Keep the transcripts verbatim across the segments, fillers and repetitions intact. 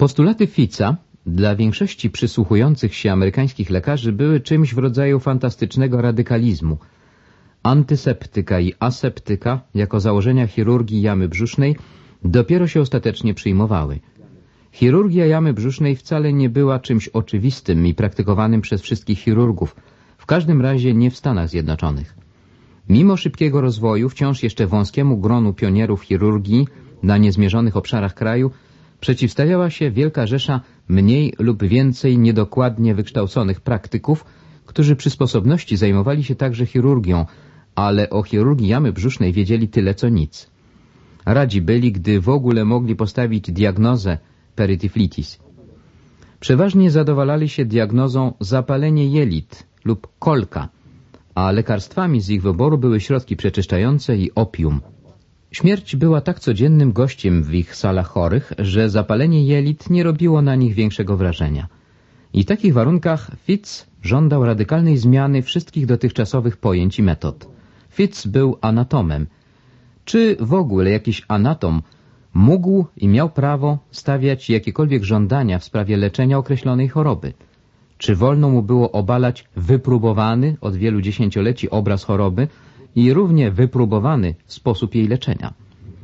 Postulaty Fitza dla większości przysłuchujących się amerykańskich lekarzy były czymś w rodzaju fantastycznego radykalizmu. Antyseptyka i aseptyka jako założenia chirurgii jamy brzusznej dopiero się ostatecznie przyjmowały. Chirurgia jamy brzusznej wcale nie była czymś oczywistym i praktykowanym przez wszystkich chirurgów, w każdym razie nie w Stanach Zjednoczonych. Mimo szybkiego rozwoju, wciąż jeszcze wąskiemu gronu pionierów chirurgii na niezmierzonych obszarach kraju przeciwstawiała się wielka rzesza mniej lub więcej niedokładnie wykształconych praktyków, którzy przy sposobności zajmowali się także chirurgią, ale o chirurgii jamy brzusznej wiedzieli tyle co nic. Radzi byli, gdy w ogóle mogli postawić diagnozę perytyflitis. Przeważnie zadowalali się diagnozą zapalenie jelit lub kolka, a lekarstwami z ich wyboru były środki przeczyszczające i opium. Śmierć była tak codziennym gościem w ich salach chorych, że zapalenie jelit nie robiło na nich większego wrażenia. I w takich warunkach Fitz żądał radykalnej zmiany wszystkich dotychczasowych pojęć i metod. Fitz był anatomem. Czy w ogóle jakiś anatom mógł i miał prawo stawiać jakiekolwiek żądania w sprawie leczenia określonej choroby? Czy wolno mu było obalać wypróbowany od wielu dziesięcioleci obraz choroby i równie wypróbowany sposób jej leczenia?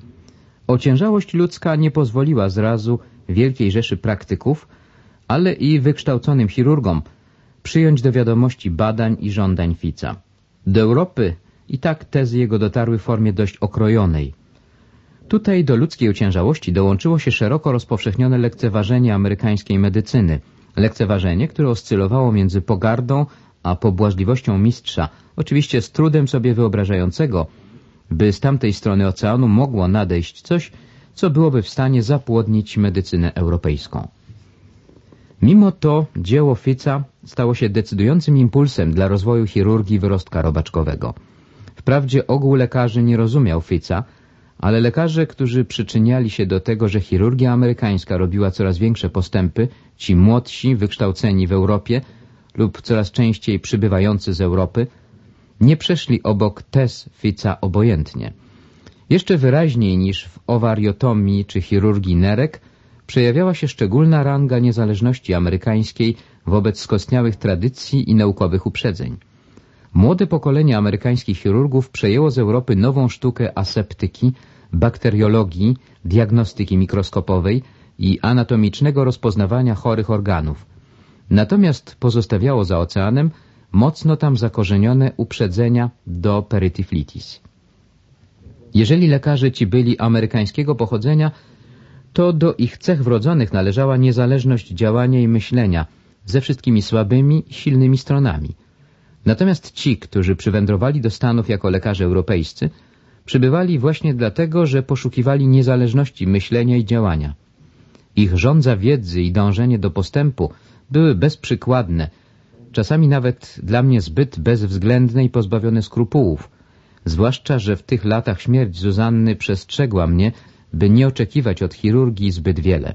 Ociężałość ludzka nie pozwoliła zrazu wielkiej rzeszy praktyków, ale i wykształconym chirurgom przyjąć do wiadomości badań i żądań Fitza. Do Europy i tak tezy jego dotarły w formie dość okrojonej. Tutaj do ludzkiej ociężałości dołączyło się szeroko rozpowszechnione lekceważenie amerykańskiej medycyny. Lekceważenie, które oscylowało między pogardą a pobłażliwością mistrza, oczywiście z trudem sobie wyobrażającego, by z tamtej strony oceanu mogło nadejść coś, co byłoby w stanie zapłodnić medycynę europejską. Mimo to dzieło Fitza stało się decydującym impulsem dla rozwoju chirurgii wyrostka robaczkowego. Wprawdzie ogół lekarzy nie rozumiał Fitza, ale lekarze, którzy przyczyniali się do tego, że chirurgia amerykańska robiła coraz większe postępy, ci młodsi, wykształceni w Europie lub coraz częściej przybywający z Europy, nie przeszli obok tez Fitza obojętnie. Jeszcze wyraźniej niż w owariotomii czy chirurgii nerek przejawiała się szczególna ranga niezależności amerykańskiej wobec skostniałych tradycji i naukowych uprzedzeń. Młode pokolenie amerykańskich chirurgów przejęło z Europy nową sztukę aseptyki, bakteriologii, diagnostyki mikroskopowej i anatomicznego rozpoznawania chorych organów. Natomiast pozostawiało za oceanem mocno tam zakorzenione uprzedzenia do perytyflitis. Jeżeli lekarze ci byli amerykańskiego pochodzenia, to do ich cech wrodzonych należała niezależność działania i myślenia ze wszystkimi słabymi i silnymi stronami. Natomiast ci, którzy przywędrowali do Stanów jako lekarze europejscy, przybywali właśnie dlatego, że poszukiwali niezależności myślenia i działania. Ich żądza wiedzy i dążenie do postępu były bezprzykładne, czasami nawet dla mnie zbyt bezwzględne i pozbawione skrupułów, zwłaszcza, że w tych latach śmierć Zuzanny przestrzegła mnie, by nie oczekiwać od chirurgii zbyt wiele.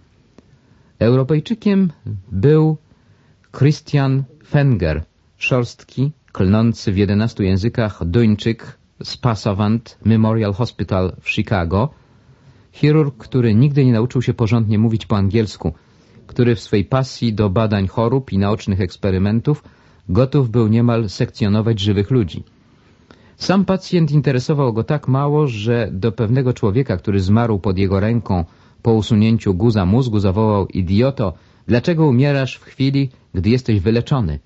Europejczykiem był Christian Fenger, szorstki, klnący w jedenastu językach Duńczyk z Passavant Memorial Hospital w Chicago, chirurg, który nigdy nie nauczył się porządnie mówić po angielsku, który w swej pasji do badań chorób i naocznych eksperymentów gotów był niemal sekcjonować żywych ludzi. Sam pacjent interesował go tak mało, że do pewnego człowieka, który zmarł pod jego ręką po usunięciu guza mózgu, zawołał: idioto, dlaczego umierasz w chwili, gdy jesteś wyleczony?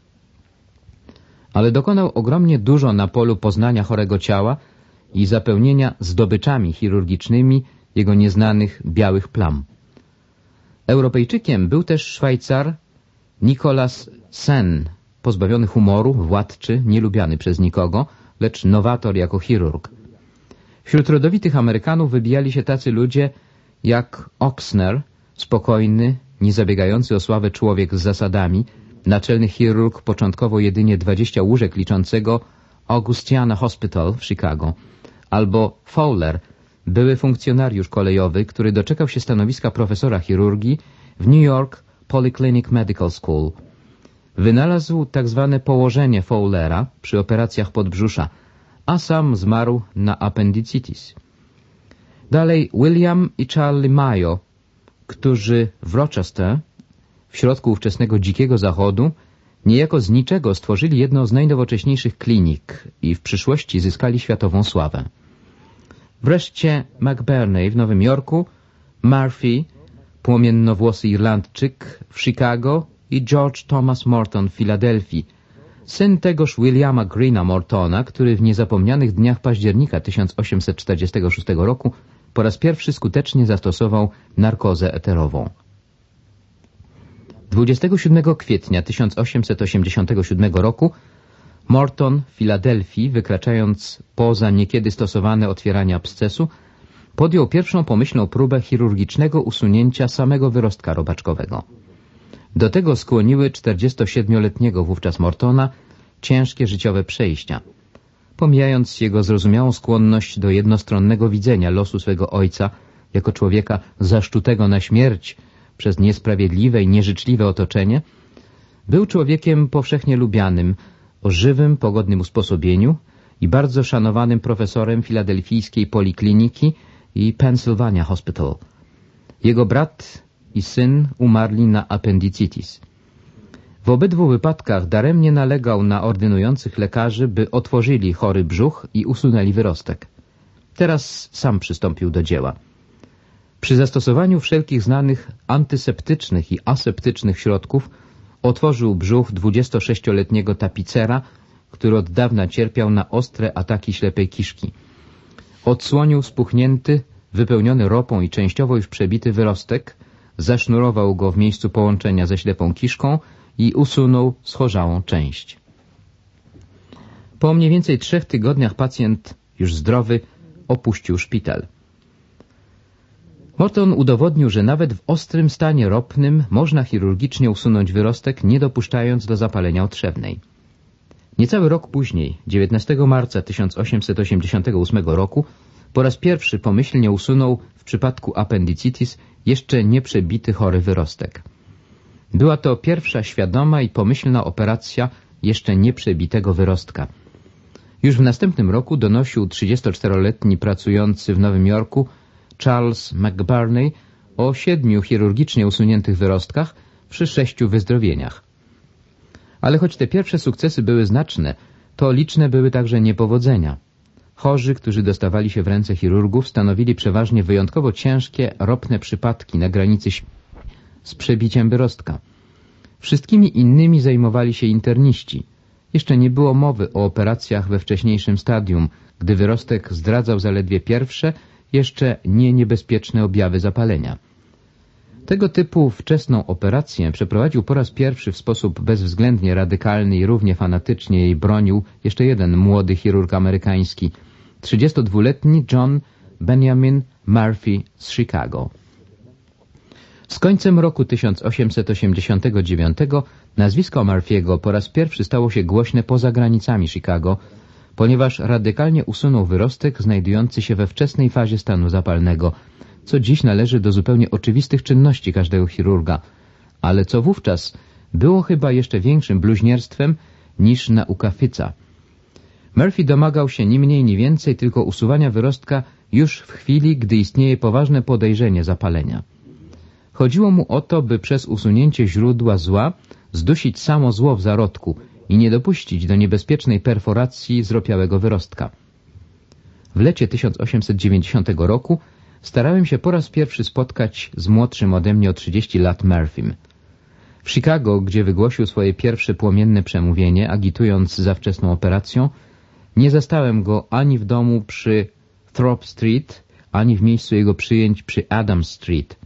Ale dokonał ogromnie dużo na polu poznania chorego ciała i zapełnienia zdobyczami chirurgicznymi jego nieznanych białych plam. Europejczykiem był też Szwajcar Nicolas Sen, pozbawiony humoru, władczy, nielubiany przez nikogo, lecz nowator jako chirurg. Wśród rodowitych Amerykanów wybijali się tacy ludzie jak Oxner, spokojny, niezabiegający o sławę człowiek z zasadami, naczelny chirurg początkowo jedynie dwadzieścia łóżek liczącego Augustiana Hospital w Chicago, albo Fowler, były funkcjonariusz kolejowy, który doczekał się stanowiska profesora chirurgii w New York Polyclinic Medical School. Wynalazł tak zwane położenie Fowlera przy operacjach podbrzusza, a sam zmarł na appendicitis. Dalej William i Charlie Mayo, którzy w Rochester, w środku ówczesnego dzikiego zachodu, niejako z niczego stworzyli jedną z najnowocześniejszych klinik i w przyszłości zyskali światową sławę. Wreszcie McBurney w Nowym Jorku, Murphy, płomiennowłosy Irlandczyk w Chicago i George Thomas Morton w Filadelfii, syn tegoż Williama Greena Mortona, który w niezapomnianych dniach października tysiąc osiemset czterdziestego szóstego roku po raz pierwszy skutecznie zastosował narkozę eterową. dwudziestego siódmego kwietnia tysiąc osiemset osiemdziesiątego siódmego roku Morton w Filadelfii, wykraczając poza niekiedy stosowane otwieranie abscesu, podjął pierwszą pomyślną próbę chirurgicznego usunięcia samego wyrostka robaczkowego. Do tego skłoniły czterdziestosiedmioletniego wówczas Mortona ciężkie życiowe przejścia. Pomijając jego zrozumiałą skłonność do jednostronnego widzenia losu swego ojca jako człowieka zaszczutego na śmierć przez niesprawiedliwe i nieżyczliwe otoczenie, był człowiekiem powszechnie lubianym, o żywym, pogodnym usposobieniu i bardzo szanowanym profesorem filadelfijskiej polikliniki i Pennsylvania Hospital. Jego brat i syn umarli na appendicitis. W obydwu wypadkach daremnie nalegał na ordynujących lekarzy, by otworzyli chory brzuch i usunęli wyrostek. Teraz sam przystąpił do dzieła. Przy zastosowaniu wszelkich znanych antyseptycznych i aseptycznych środków otworzył brzuch dwudziestosześcioletniego tapicera, który od dawna cierpiał na ostre ataki ślepej kiszki. Odsłonił spuchnięty, wypełniony ropą i częściowo już przebity wyrostek, zasznurował go w miejscu połączenia ze ślepą kiszką i usunął schorzałą część. Po mniej więcej trzech tygodniach pacjent, już zdrowy, opuścił szpital. Morton udowodnił, że nawet w ostrym stanie ropnym można chirurgicznie usunąć wyrostek, nie dopuszczając do zapalenia otrzewnej. Niecały rok później, dziewiętnastego marca tysiąc osiemset osiemdziesiątego ósmego roku, po raz pierwszy pomyślnie usunął w przypadku appendicitis jeszcze nieprzebity chory wyrostek. Była to pierwsza świadoma i pomyślna operacja jeszcze nieprzebitego wyrostka. Już w następnym roku donosił trzydziestoczteroletni pracujący w Nowym Jorku Charles McBurney o siedmiu chirurgicznie usuniętych wyrostkach przy sześciu wyzdrowieniach. Ale choć te pierwsze sukcesy były znaczne, to liczne były także niepowodzenia. Chorzy, którzy dostawali się w ręce chirurgów, stanowili przeważnie wyjątkowo ciężkie, ropne przypadki na granicy z przebiciem wyrostka. Wszystkimi innymi zajmowali się interniści. Jeszcze nie było mowy o operacjach we wcześniejszym stadium, gdy wyrostek zdradzał zaledwie pierwsze, jeszcze nie niebezpieczne objawy zapalenia. Tego typu wczesną operację przeprowadził po raz pierwszy w sposób bezwzględnie radykalny i równie fanatycznie jej bronił jeszcze jeden młody chirurg amerykański, trzydziestodwuletni John Benjamin Murphy z Chicago. Z końcem roku tysiąc osiemset osiemdziesiątego dziewiątego nazwisko Murphy'ego po raz pierwszy stało się głośne poza granicami Chicago, ponieważ radykalnie usunął wyrostek znajdujący się we wczesnej fazie stanu zapalnego, co dziś należy do zupełnie oczywistych czynności każdego chirurga, ale co wówczas było chyba jeszcze większym bluźnierstwem niż nauka Fitza. Murphy domagał się ni mniej ni więcej tylko usuwania wyrostka już w chwili, gdy istnieje poważne podejrzenie zapalenia. Chodziło mu o to, by przez usunięcie źródła zła zdusić samo zło w zarodku i nie dopuścić do niebezpiecznej perforacji zropiałego wyrostka. W lecie tysiąc osiemset dziewięćdziesiątego roku starałem się po raz pierwszy spotkać z młodszym ode mnie o trzydzieści lat Murphym. W Chicago, gdzie wygłosił swoje pierwsze płomienne przemówienie, agitując za wczesną operacją, nie zastałem go ani w domu przy Thorpe Street, ani w miejscu jego przyjęć przy Adams Street.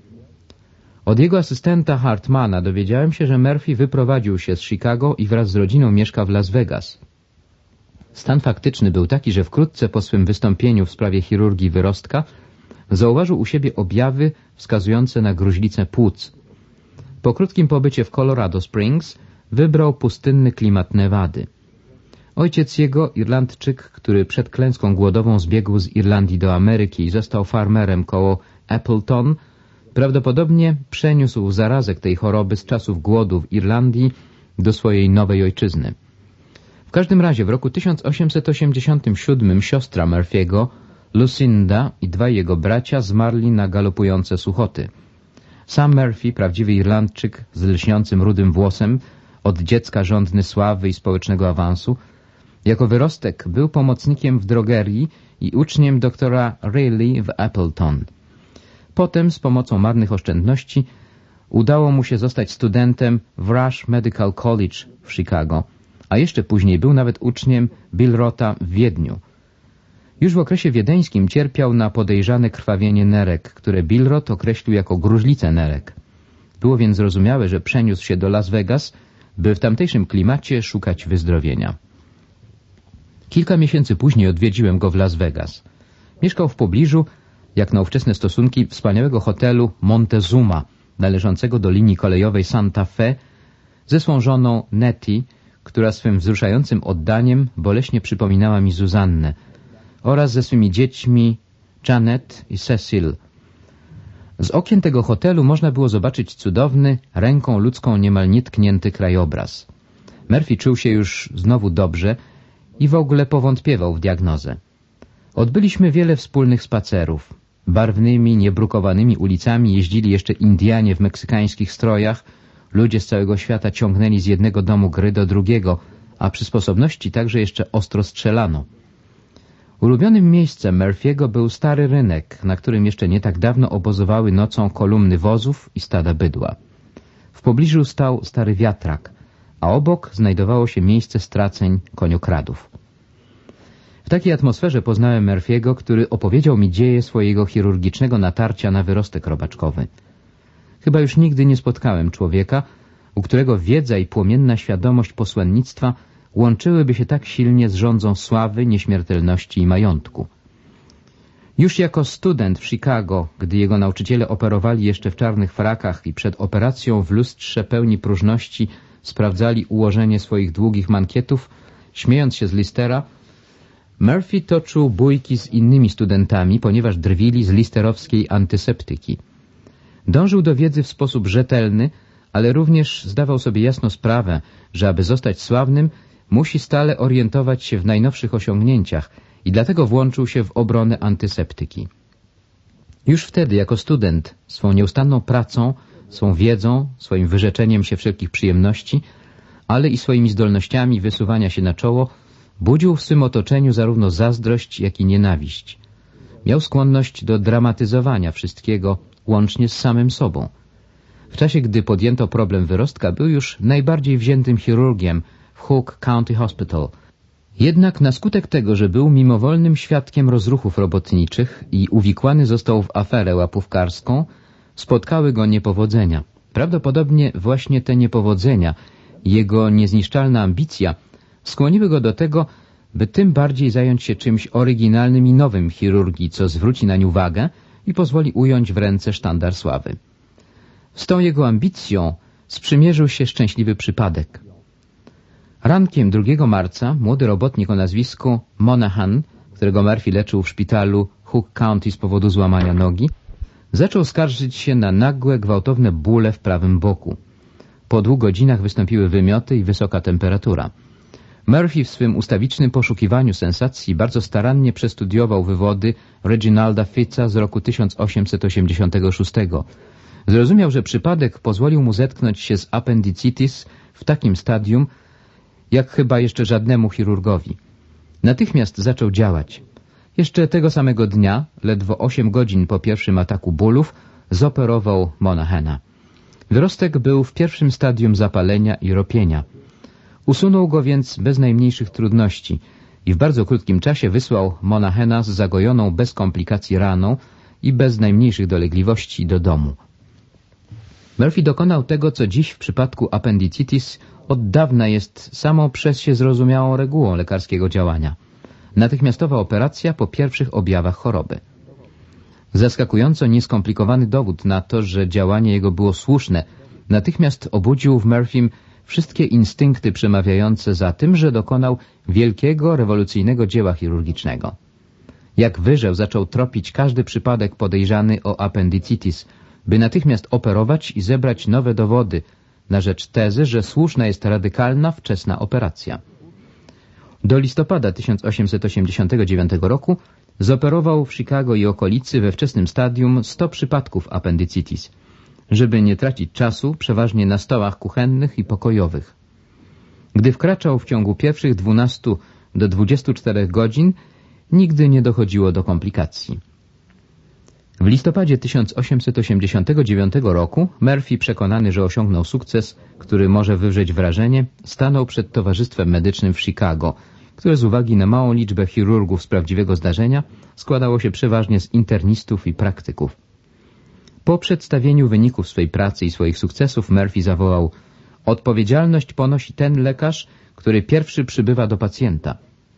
Od jego asystenta Hartmana dowiedziałem się, że Murphy wyprowadził się z Chicago i wraz z rodziną mieszka w Las Vegas. Stan faktyczny był taki, że wkrótce po swym wystąpieniu w sprawie chirurgii wyrostka zauważył u siebie objawy wskazujące na gruźlicę płuc. Po krótkim pobycie w Colorado Springs wybrał pustynny klimat Nevady. Ojciec jego, Irlandczyk, który przed klęską głodową zbiegł z Irlandii do Ameryki i został farmerem koło Appleton, prawdopodobnie przeniósł zarazek tej choroby z czasów głodu w Irlandii do swojej nowej ojczyzny. W każdym razie w roku tysiąc osiemset osiemdziesiątym siódmym siostra Murphy'ego, Lucinda i dwaj jego bracia zmarli na galopujące suchoty. Sam Murphy, prawdziwy Irlandczyk z lśniącym rudym włosem, od dziecka żądny sławy i społecznego awansu, jako wyrostek był pomocnikiem w drogerii i uczniem doktora Rayleigh w Appleton. Potem z pomocą marnych oszczędności udało mu się zostać studentem w Rush Medical College w Chicago, a jeszcze później był nawet uczniem Billrota w Wiedniu. Już w okresie wiedeńskim cierpiał na podejrzane krwawienie nerek, które Billrot określił jako gruźlicę nerek. Było więc zrozumiałe, że przeniósł się do Las Vegas, by w tamtejszym klimacie szukać wyzdrowienia. Kilka miesięcy później odwiedziłem go w Las Vegas. Mieszkał w pobliżu, jak na ówczesne stosunki, wspaniałego hotelu Montezuma, należącego do linii kolejowej Santa Fe, ze swą żoną Nettie, która swym wzruszającym oddaniem boleśnie przypominała mi Zuzannę, oraz ze swymi dziećmi Janet i Cecil. Z okien tego hotelu można było zobaczyć cudowny, ręką ludzką niemal nietknięty krajobraz. Murphy czuł się już znowu dobrze i w ogóle powątpiewał w diagnozę. Odbyliśmy wiele wspólnych spacerów. Barwnymi, niebrukowanymi ulicami jeździli jeszcze Indianie w meksykańskich strojach, ludzie z całego świata ciągnęli z jednego domu gry do drugiego, a przy sposobności także jeszcze ostro strzelano. Ulubionym miejscem Murphy'ego był stary rynek, na którym jeszcze nie tak dawno obozowały nocą kolumny wozów i stada bydła. W pobliżu stał stary wiatrak, a obok znajdowało się miejsce straceń koniokradów. W takiej atmosferze poznałem Murphy'ego, który opowiedział mi dzieje swojego chirurgicznego natarcia na wyrostek robaczkowy. Chyba już nigdy nie spotkałem człowieka, u którego wiedza i płomienna świadomość posłannictwa łączyłyby się tak silnie z rządzą sławy, nieśmiertelności i majątku. Już jako student w Chicago, gdy jego nauczyciele operowali jeszcze w czarnych frakach i przed operacją w lustrze pełni próżności sprawdzali ułożenie swoich długich mankietów, śmiejąc się z Listera, Murphy toczył bójki z innymi studentami, ponieważ drwili z listerowskiej antyseptyki. Dążył do wiedzy w sposób rzetelny, ale również zdawał sobie jasno sprawę, że aby zostać sławnym, musi stale orientować się w najnowszych osiągnięciach i dlatego włączył się w obronę antyseptyki. Już wtedy, jako student, swą nieustanną pracą, swą wiedzą, swoim wyrzeczeniem się wszelkich przyjemności, ale i swoimi zdolnościami wysuwania się na czoło, budził w swym otoczeniu zarówno zazdrość, jak i nienawiść. Miał skłonność do dramatyzowania wszystkiego, łącznie z samym sobą. W czasie, gdy podjęto problem wyrostka, był już najbardziej wziętym chirurgiem w Hook County Hospital. Jednak na skutek tego, że był mimowolnym świadkiem rozruchów robotniczych i uwikłany został w aferę łapówkarską, spotkały go niepowodzenia. Prawdopodobnie właśnie te niepowodzenia, jego niezniszczalna ambicja skłoniły go do tego, by tym bardziej zająć się czymś oryginalnym i nowym w chirurgii, co zwróci nań uwagę i pozwoli ująć w ręce sztandar sławy. Z tą jego ambicją sprzymierzył się szczęśliwy przypadek. Rankiem drugiego marca młody robotnik o nazwisku Monahan, którego Murphy leczył w szpitalu Hook County z powodu złamania nogi, zaczął skarżyć się na nagłe, gwałtowne bóle w prawym boku. Po dwóch godzinach wystąpiły wymioty i wysoka temperatura. Murphy w swym ustawicznym poszukiwaniu sensacji bardzo starannie przestudiował wywody Reginalda Fitza z roku tysiąc osiemset osiemdziesiątego szóstego. Zrozumiał, że przypadek pozwolił mu zetknąć się z appendicitis w takim stadium, jak chyba jeszcze żadnemu chirurgowi. Natychmiast zaczął działać. Jeszcze tego samego dnia, ledwo osiem godzin po pierwszym ataku bólów, zoperował Monahana. Wyrostek był w pierwszym stadium zapalenia i ropienia. Usunął go więc bez najmniejszych trudności i w bardzo krótkim czasie wysłał Monahana z zagojoną bez komplikacji raną i bez najmniejszych dolegliwości do domu. Murphy dokonał tego, co dziś w przypadku appendicitis od dawna jest samą przez się zrozumiałą regułą lekarskiego działania. Natychmiastowa operacja po pierwszych objawach choroby. Zaskakująco nieskomplikowany dowód na to, że działanie jego było słuszne, natychmiast obudził w Murphym wszystkie instynkty przemawiające za tym, że dokonał wielkiego, rewolucyjnego dzieła chirurgicznego. Jak wyżeł zaczął tropić każdy przypadek podejrzany o appendicitis, by natychmiast operować i zebrać nowe dowody na rzecz tezy, że słuszna jest radykalna, wczesna operacja. Do listopada tysiąc osiemset osiemdziesiątego dziewiątego roku zoperował w Chicago i okolicy we wczesnym stadium sto przypadków appendicitis. żeby nie tracić czasu, przeważnie na stołach kuchennych i pokojowych. Gdy wkraczał w ciągu pierwszych dwunastu do dwudziestu czterech godzin, nigdy nie dochodziło do komplikacji. W listopadzie tysiąc osiemset osiemdziesiątego dziewiątego roku Murphy, przekonany, że osiągnął sukces, który może wywrzeć wrażenie, stanął przed Towarzystwem Medycznym w Chicago, które z uwagi na małą liczbę chirurgów z prawdziwego zdarzenia składało się przeważnie z internistów i praktyków. Po przedstawieniu wyników swej pracy i swoich sukcesów Murphy zawołał: odpowiedzialność ponosi ten lekarz, który pierwszy przybywa do pacjenta.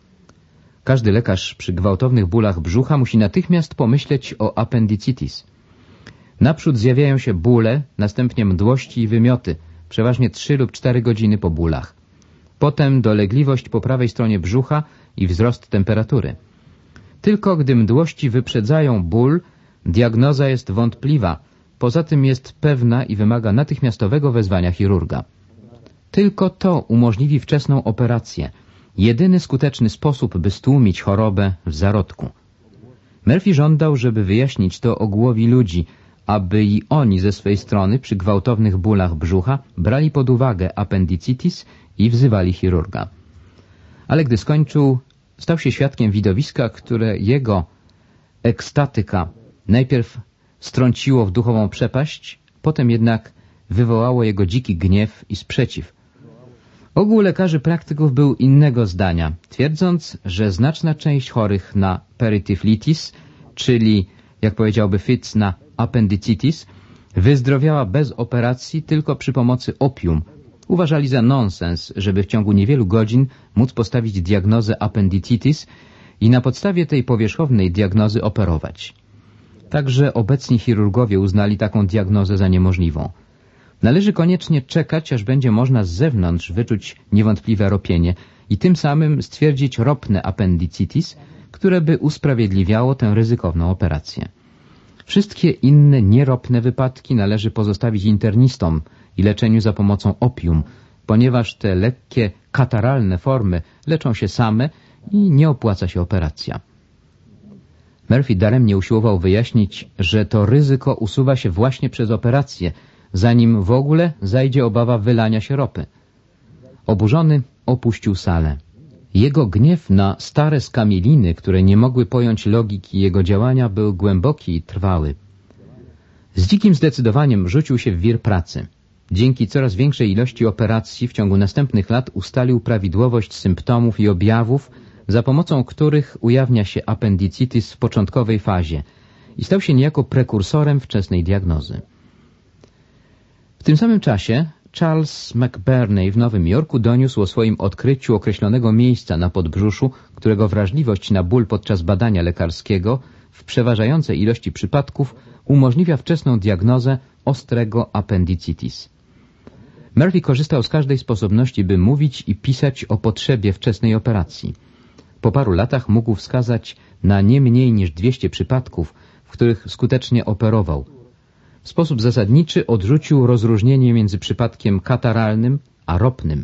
Każdy lekarz przy gwałtownych bólach brzucha musi natychmiast pomyśleć o appendicitis. Naprzód zjawiają się bóle, następnie mdłości i wymioty, przeważnie trzy lub cztery godziny po bólach. Potem dolegliwość po prawej stronie brzucha i wzrost temperatury. Tylko gdy mdłości wyprzedzają ból, diagnoza jest wątpliwa, poza tym jest pewna i wymaga natychmiastowego wezwania chirurga. Tylko to umożliwi wczesną operację, jedyny skuteczny sposób, by stłumić chorobę w zarodku. Murphy żądał, żeby wyjaśnić to ogółowi ludzi, aby i oni ze swej strony przy gwałtownych bólach brzucha brali pod uwagę appendicitis i wzywali chirurga. Ale gdy skończył, stał się świadkiem widowiska, które jego ekstatyka najpierw strąciło w duchową przepaść, potem jednak wywołało jego dziki gniew i sprzeciw. Ogół lekarzy praktyków był innego zdania, twierdząc, że znaczna część chorych na perytyflitis, czyli, jak powiedziałby Fitz, na appendicitis, wyzdrowiała bez operacji tylko przy pomocy opium. Uważali za nonsens, żeby w ciągu niewielu godzin móc postawić diagnozę appendicitis i na podstawie tej powierzchownej diagnozy operować. Także obecni chirurgowie uznali taką diagnozę za niemożliwą. Należy koniecznie czekać, aż będzie można z zewnątrz wyczuć niewątpliwe ropienie i tym samym stwierdzić ropne appendicitis, które by usprawiedliwiało tę ryzykowną operację. Wszystkie inne nieropne wypadki należy pozostawić internistom i leczeniu za pomocą opium, ponieważ te lekkie, kataralne formy leczą się same i nie opłaca się operacja. Murphy daremnie usiłował wyjaśnić, że to ryzyko usuwa się właśnie przez operację, zanim w ogóle zajdzie obawa wylania się ropy. Oburzony opuścił salę. Jego gniew na stare skamieliny, które nie mogły pojąć logiki jego działania, był głęboki i trwały. Z dzikim zdecydowaniem rzucił się w wir pracy. Dzięki coraz większej ilości operacji w ciągu następnych lat ustalił prawidłowość symptomów i objawów, za pomocą których ujawnia się appendicitis w początkowej fazie i stał się niejako prekursorem wczesnej diagnozy. W tym samym czasie Charles McBurney w Nowym Jorku doniósł o swoim odkryciu określonego miejsca na podbrzuszu, którego wrażliwość na ból podczas badania lekarskiego w przeważającej ilości przypadków umożliwia wczesną diagnozę ostrego appendicitis. Murphy korzystał z każdej sposobności, by mówić i pisać o potrzebie wczesnej operacji. Po paru latach mógł wskazać na nie mniej niż dwieście przypadków, w których skutecznie operował. W sposób zasadniczy odrzucił rozróżnienie między przypadkiem kataralnym a ropnym.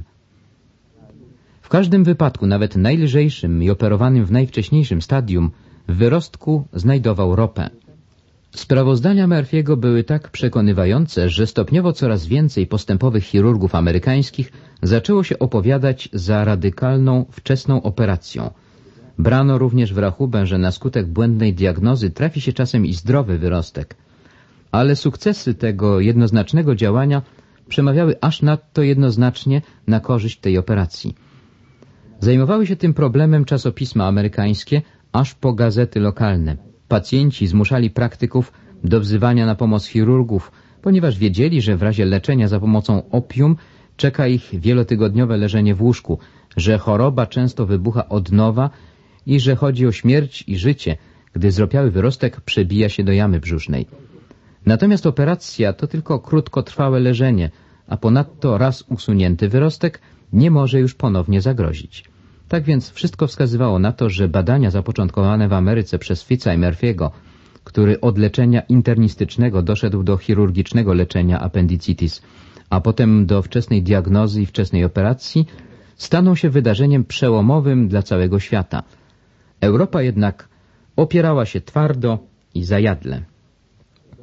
W każdym wypadku, nawet najlżejszym i operowanym w najwcześniejszym stadium, w wyrostku znajdował ropę. Sprawozdania Murphy'ego były tak przekonywające, że stopniowo coraz więcej postępowych chirurgów amerykańskich zaczęło się opowiadać za radykalną, wczesną operacją. Brano również w rachubę, że na skutek błędnej diagnozy trafi się czasem i zdrowy wyrostek. Ale sukcesy tego jednoznacznego działania przemawiały aż nadto jednoznacznie na korzyść tej operacji. Zajmowały się tym problemem czasopisma amerykańskie, aż po gazety lokalne. Pacjenci zmuszali praktyków do wzywania na pomoc chirurgów, ponieważ wiedzieli, że w razie leczenia za pomocą opium czeka ich wielotygodniowe leżenie w łóżku, że choroba często wybucha od nowa i że chodzi o śmierć i życie, gdy zropiały wyrostek przebija się do jamy brzusznej. Natomiast operacja to tylko krótkotrwałe leżenie, a ponadto raz usunięty wyrostek nie może już ponownie zagrozić. Tak więc wszystko wskazywało na to, że badania zapoczątkowane w Ameryce przez Fitza i Murphy'ego, który od leczenia internistycznego doszedł do chirurgicznego leczenia appendicitis, a potem do wczesnej diagnozy i wczesnej operacji, staną się wydarzeniem przełomowym dla całego świata. Europa jednak opierała się twardo i zajadle.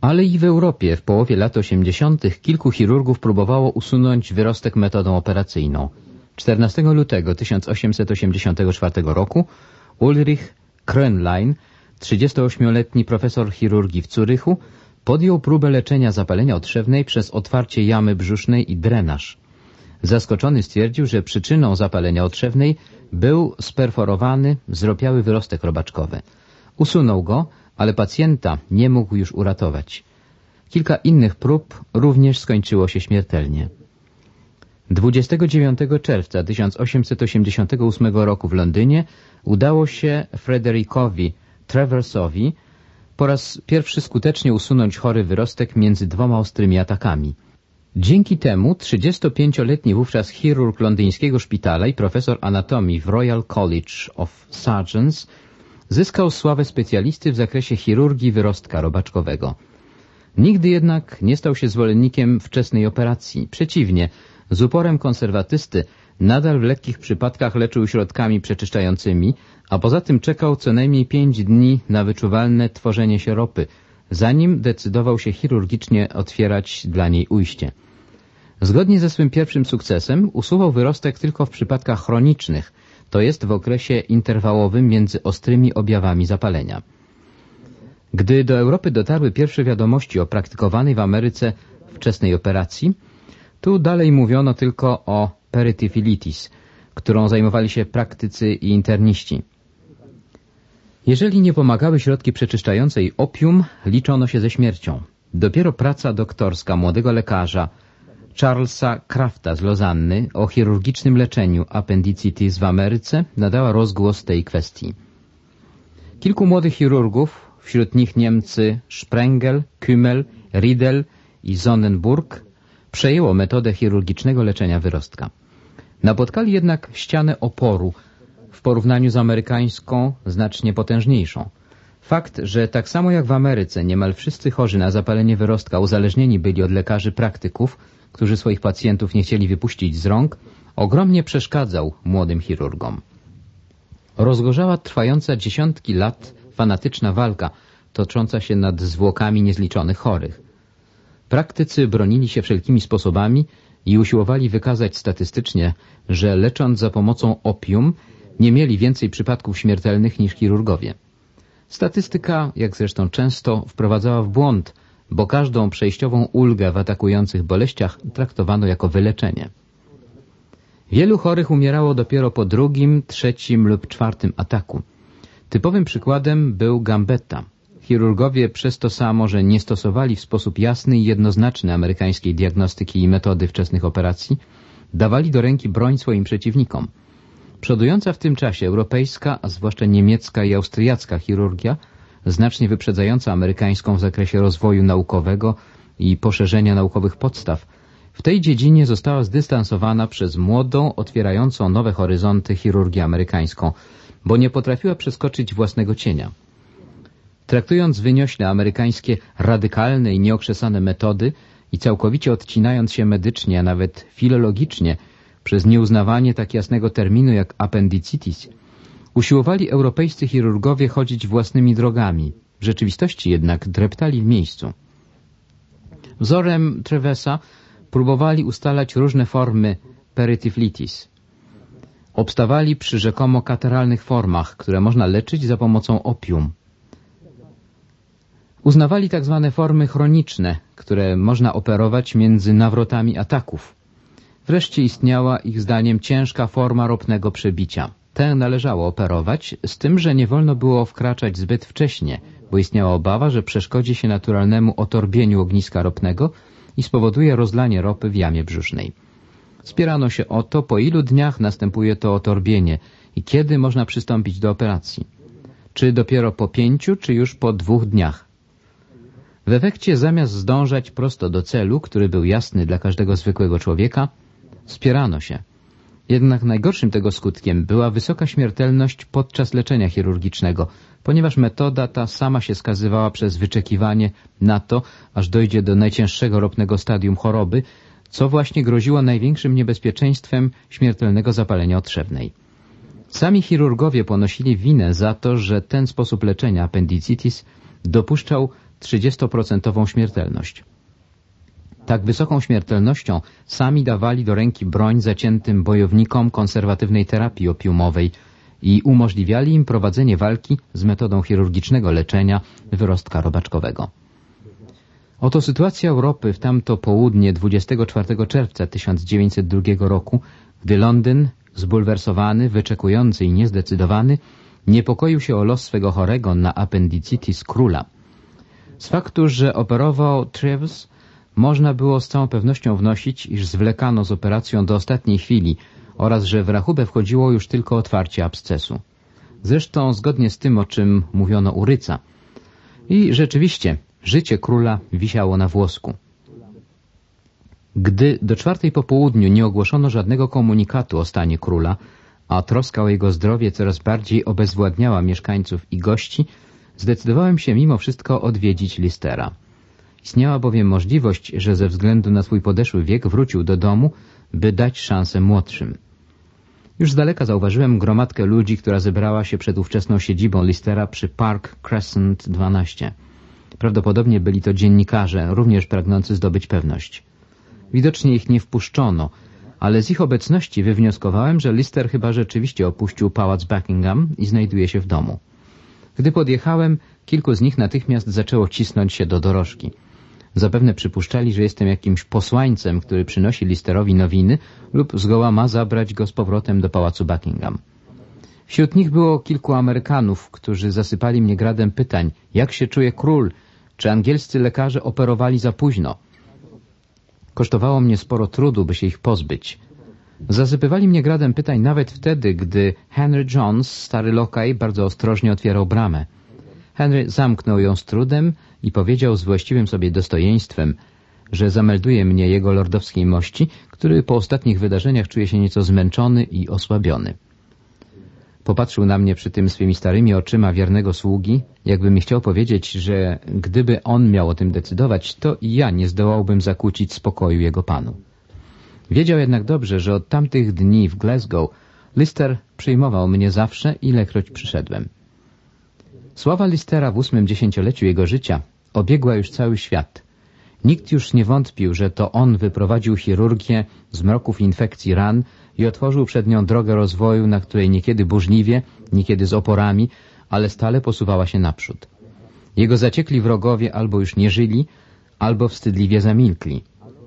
Ale i w Europie w połowie lat osiemdziesiątych kilku chirurgów próbowało usunąć wyrostek metodą operacyjną. czternastego lutego tysiąc osiemset osiemdziesiątego czwartego roku Ulrich Krönlein, trzydziestoośmioletni profesor chirurgii w Zurychu, podjął próbę leczenia zapalenia otrzewnej przez otwarcie jamy brzusznej i drenaż. Zaskoczony stwierdził, że przyczyną zapalenia otrzewnej był sperforowany, zropiały wyrostek robaczkowy. Usunął go, ale pacjenta nie mógł już uratować. Kilka innych prób również skończyło się śmiertelnie. dwudziestego dziewiątego czerwca tysiąc osiemset osiemdziesiątego ósmego roku w Londynie udało się Frederickowi Traversowi po raz pierwszy skutecznie usunąć chory wyrostek między dwoma ostrymi atakami. Dzięki temu trzydziestopięcioletni wówczas chirurg londyńskiego szpitala i profesor anatomii w Royal College of Surgeons zyskał sławę specjalisty w zakresie chirurgii wyrostka robaczkowego. Nigdy jednak nie stał się zwolennikiem wczesnej operacji. Przeciwnie, z uporem konserwatysty nadal w lekkich przypadkach leczył środkami przeczyszczającymi, a poza tym czekał co najmniej pięć dni na wyczuwalne tworzenie się ropy, zanim decydował się chirurgicznie otwierać dla niej ujście. Zgodnie ze swym pierwszym sukcesem usuwał wyrostek tylko w przypadkach chronicznych, to jest w okresie interwałowym między ostrymi objawami zapalenia. Gdy do Europy dotarły pierwsze wiadomości o praktykowanej w Ameryce wczesnej operacji, tu dalej mówiono tylko o perytyfilitis, którą zajmowali się praktycy i interniści. Jeżeli nie pomagały środki przeczyszczające i opium, liczono się ze śmiercią. Dopiero praca doktorska młodego lekarza Charlesa Crafta z Lozanny o chirurgicznym leczeniu appendicitis w Ameryce nadała rozgłos tej kwestii. Kilku młodych chirurgów, wśród nich Niemcy Sprengel, Kümmel, Riedel i Sonnenburg, przejęło metodę chirurgicznego leczenia wyrostka. Napotkali jednak ścianę oporu w porównaniu z amerykańską, znacznie potężniejszą. Fakt, że tak samo jak w Ameryce niemal wszyscy chorzy na zapalenie wyrostka uzależnieni byli od lekarzy praktyków, którzy swoich pacjentów nie chcieli wypuścić z rąk, ogromnie przeszkadzał młodym chirurgom. Rozgorzała trwająca dziesiątki lat fanatyczna walka, tocząca się nad zwłokami niezliczonych chorych. Praktycy bronili się wszelkimi sposobami i usiłowali wykazać statystycznie, że lecząc za pomocą opium nie mieli więcej przypadków śmiertelnych niż chirurgowie. Statystyka, jak zresztą często, wprowadzała w błąd, bo każdą przejściową ulgę w atakujących boleściach traktowano jako wyleczenie. Wielu chorych umierało dopiero po drugim, trzecim lub czwartym ataku. Typowym przykładem był Gambetta. Chirurgowie przez to samo, że nie stosowali w sposób jasny i jednoznaczny amerykańskiej diagnostyki i metody wczesnych operacji, dawali do ręki broń swoim przeciwnikom. Przodująca w tym czasie europejska, a zwłaszcza niemiecka i austriacka chirurgia, znacznie wyprzedzająca amerykańską w zakresie rozwoju naukowego i poszerzenia naukowych podstaw, w tej dziedzinie została zdystansowana przez młodą, otwierającą nowe horyzonty chirurgię amerykańską, bo nie potrafiła przeskoczyć własnego cienia. Traktując wyniośle amerykańskie radykalne i nieokrzesane metody i całkowicie odcinając się medycznie, a nawet filologicznie przez nieuznawanie tak jasnego terminu jak appendicitis, usiłowali europejscy chirurgowie chodzić własnymi drogami. W rzeczywistości jednak dreptali w miejscu. Wzorem Trevesa próbowali ustalać różne formy perytyflitis. Obstawali przy rzekomo kataralnych formach, które można leczyć za pomocą opium. Uznawali tak zwane formy chroniczne, które można operować między nawrotami ataków. Wreszcie istniała ich zdaniem ciężka forma ropnego przebicia. Tę należało operować, z tym, że nie wolno było wkraczać zbyt wcześnie, bo istniała obawa, że przeszkodzi się naturalnemu otorbieniu ogniska ropnego i spowoduje rozlanie ropy w jamie brzusznej. Spierano się o to, po ilu dniach następuje to otorbienie i kiedy można przystąpić do operacji. Czy dopiero po pięciu, czy już po dwóch dniach. W efekcie zamiast zdążać prosto do celu, który był jasny dla każdego zwykłego człowieka, spierano się. Jednak najgorszym tego skutkiem była wysoka śmiertelność podczas leczenia chirurgicznego, ponieważ metoda ta sama się skazywała przez wyczekiwanie na to, aż dojdzie do najcięższego ropnego stadium choroby, co właśnie groziło największym niebezpieczeństwem śmiertelnego zapalenia otrzewnej. Sami chirurgowie ponosili winę za to, że ten sposób leczenia appendicitis dopuszczał trzydziestoprocentową śmiertelność. Tak wysoką śmiertelnością sami dawali do ręki broń zaciętym bojownikom konserwatywnej terapii opiumowej i umożliwiali im prowadzenie walki z metodą chirurgicznego leczenia wyrostka robaczkowego. Oto sytuacja Europy w tamto południe dwudziestego czwartego czerwca tysiąc dziewięćset drugiego roku, gdy Londyn, zbulwersowany, wyczekujący i niezdecydowany, niepokoił się o los swego chorego na appendicitis króla. Z faktu, że operował Treves, można było z całą pewnością wnosić, iż zwlekano z operacją do ostatniej chwili oraz że w rachubę wchodziło już tylko otwarcie abscesu. Zresztą zgodnie z tym, o czym mówiono u Ryca. I rzeczywiście życie króla wisiało na włosku. Gdy do czwartej po południu nie ogłoszono żadnego komunikatu o stanie króla, a troska o jego zdrowie coraz bardziej obezwładniała mieszkańców i gości, zdecydowałem się mimo wszystko odwiedzić Listera. Istniała bowiem możliwość, że ze względu na swój podeszły wiek wrócił do domu, by dać szansę młodszym. Już z daleka zauważyłem gromadkę ludzi, która zebrała się przed ówczesną siedzibą Listera przy Park Crescent dwanaście. Prawdopodobnie byli to dziennikarze, również pragnący zdobyć pewność. Widocznie ich nie wpuszczono, ale z ich obecności wywnioskowałem, że Lister chyba rzeczywiście opuścił pałac Buckingham i znajduje się w domu. Gdy podjechałem, kilku z nich natychmiast zaczęło cisnąć się do dorożki. Zapewne przypuszczali, że jestem jakimś posłańcem, który przynosi Listerowi nowiny lub zgoła ma zabrać go z powrotem do pałacu Buckingham. Wśród nich było kilku Amerykanów, którzy zasypali mnie gradem pytań, jak się czuje król, czy angielscy lekarze operowali za późno. Kosztowało mnie sporo trudu, by się ich pozbyć. Zasypywali mnie gradem pytań nawet wtedy, gdy Henry Jones, stary lokaj, bardzo ostrożnie otwierał bramę. Henry zamknął ją z trudem i powiedział z właściwym sobie dostojeństwem, że zamelduje mnie jego lordowskiej mości, który po ostatnich wydarzeniach czuje się nieco zmęczony i osłabiony. Popatrzył na mnie przy tym swymi starymi oczyma wiernego sługi, jakby mi chciał powiedzieć, że gdyby on miał o tym decydować, to i ja nie zdołałbym zakłócić spokoju jego panu. Wiedział jednak dobrze, że od tamtych dni w Glasgow Lister przyjmował mnie zawsze, ilekroć przyszedłem. Sława Listera w ósmym dziesięcioleciu jego życia obiegła już cały świat. Nikt już nie wątpił, że to on wyprowadził chirurgię z mroków infekcji ran i otworzył przed nią drogę rozwoju, na której niekiedy burzliwie, niekiedy z oporami, ale stale posuwała się naprzód. Jego zaciekli wrogowie albo już nie żyli, albo wstydliwie zamilkli.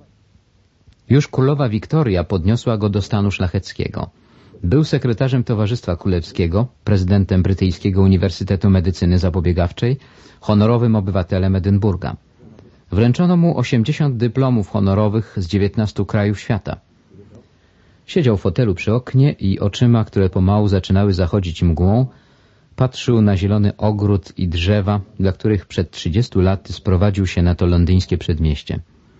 Już królowa Wiktoria podniosła go do stanu szlacheckiego. Był sekretarzem Towarzystwa Królewskiego, prezydentem Brytyjskiego Uniwersytetu Medycyny Zapobiegawczej, honorowym obywatelem Edynburga. Wręczono mu osiemdziesiąt dyplomów honorowych z dziewiętnastu krajów świata. Siedział w fotelu przy oknie i oczyma, które pomału zaczynały zachodzić mgłą, patrzył na zielony ogród i drzewa, dla których przed trzydziestu laty sprowadził się na to londyńskie przedmieście.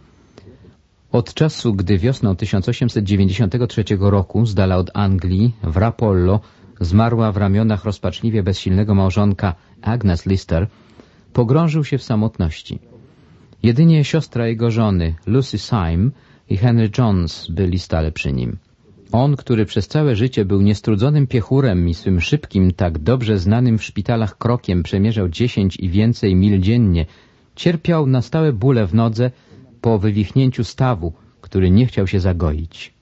Od czasu, gdy wiosną tysiąc osiemset dziewięćdziesiątego trzeciego roku z dala od Anglii, w Rapollo, zmarła w ramionach rozpaczliwie bezsilnego małżonka Agnes Lister, pogrążył się w samotności. Jedynie siostra jego żony, Lucy Syme i Henry Jones byli stale przy nim. On, który przez całe życie był niestrudzonym piechurem i swym szybkim, tak dobrze znanym w szpitalach krokiem przemierzał dziesięć i więcej mil dziennie, cierpiał na stałe bóle w nodze po wywichnięciu stawu, który nie chciał się zagoić.